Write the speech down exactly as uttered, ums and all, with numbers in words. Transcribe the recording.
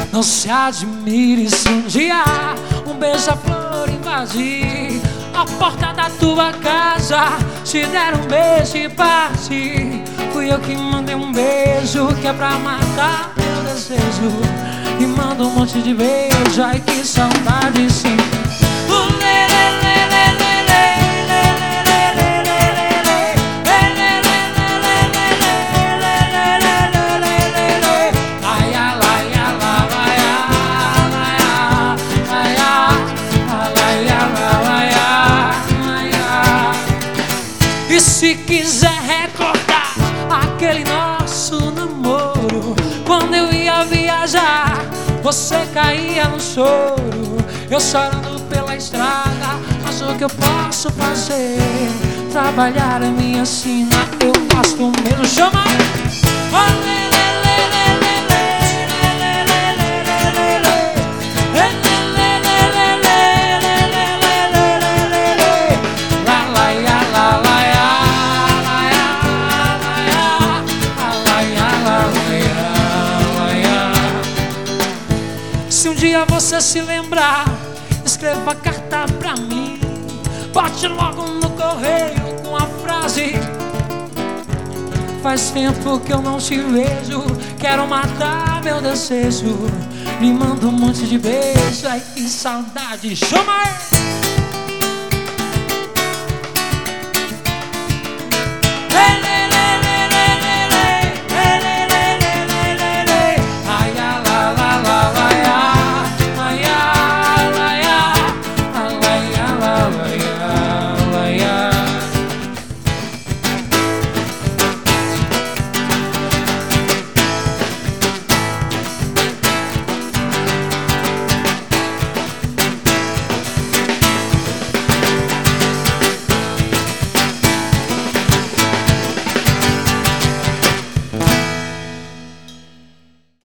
Não se admire se um dia um beija-flor invadir a porta da tua casa, te der um beijo e partir. Fui eu que mandei um beijo que é pra matar meu desejo, e mando um monte de beijo, ai que saudade sim. E se quiser recordar aquele nosso namoro, quando eu ia viajar, você caía no choro, eu chorando pela estrada. Mas o que eu posso fazer? Trabalhar é minha sina, eu gosto mesmo. Chama! Se um dia você se lembrar, escreva carta pra mim, bote logo no correio com a frase: faz tempo que eu não te vejo, quero matar meu desejo, me manda um monte de beijo, ai que saudade. Chama aí!